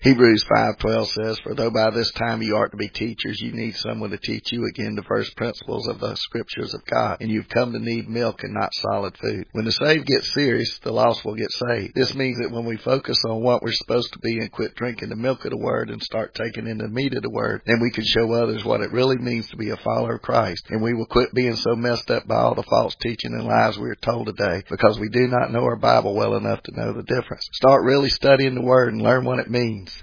Hebrews 5:12 says, "For though by this time you ought to be teachers, you need someone to teach you again the first principles of the scriptures of God, and you've come to need milk and not solid food." When the saved get serious, the lost will get saved. This means that when we focus on what we're supposed to be and quit drinking the milk of the Word and start taking in the meat of the Word, then we can show others what it really means to be a follower of Christ, and we will quit being so messed up by all the false teaching and lies we are told today, because we do not know our Bible well enough to know the difference. Start really studying the Word and learn what it means.